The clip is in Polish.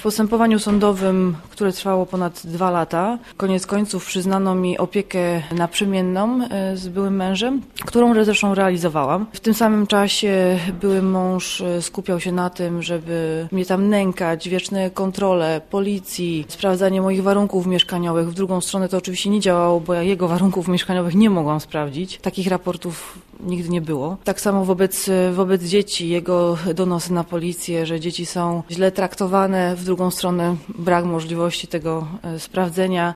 postępowaniu sądowym, które trwało ponad 2 lata, koniec końców przyznano mi opiekę naprzemienną z byłym mężem, którą zresztą realizowałam. W tym samym czasie były mąż skupiał się na tym, żeby mnie tam nękać, wieczne kontrole policji, sprawdzanie moich warunków mieszkaniowych. W drugą stronę to oczywiście nie działało, bo ja jego warunków mieszkaniowych nie mogłam sprawdzić. Takich raportów nigdy nie było. Tak samo wobec dzieci, jego donosy na policję, że dzieci są źle traktowane, w drugą stronę brak możliwości tego sprawdzenia.